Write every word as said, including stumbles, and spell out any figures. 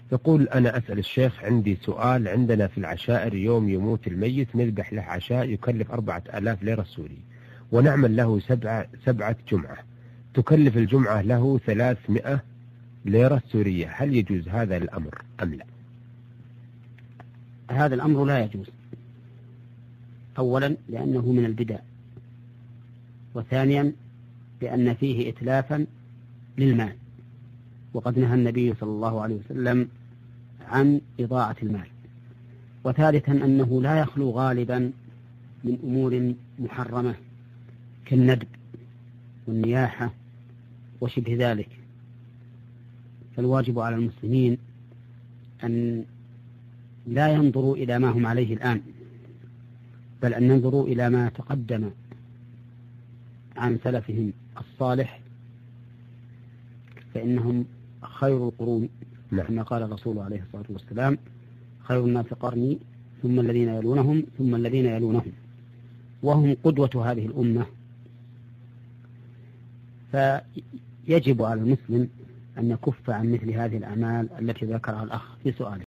يقول أنا أسأل الشيخ عندي سؤال. عندنا في العشائر يوم يموت الميت نذبح له عشاء يكلف أربعة آلاف ليرة سوري، ونعمل له سبعة, سبعة جمعة تكلف الجمعة له ثلاثمائة ليرة سورية، هل يجوز هذا الأمر أم لا؟ هذا الأمر لا يجوز، أولا لأنه من البدع، وثانيا لأن فيه إتلافا للمال، وقد نهى النبي صلى الله عليه وسلم عن إضاعة المال، وثالثا أنه لا يخلو غالبا من أمور محرمة كالندب والنياحة وشبه ذلك. فالواجب على المسلمين أن لا ينظروا إلى ما هم عليه الآن، بل أن ينظروا إلى ما تقدم عن سلفهم الصالح، فإنهم خير القرون كما قال الرسول عليه الصلاة والسلام: خير الناس قرني ثم الذين يلونهم ثم الذين يلونهم، وهم قدوة هذه الأمة. فيجب على المسلم أن يكف عن مثل هذه الأعمال التي ذكرها الأخ في سؤاله.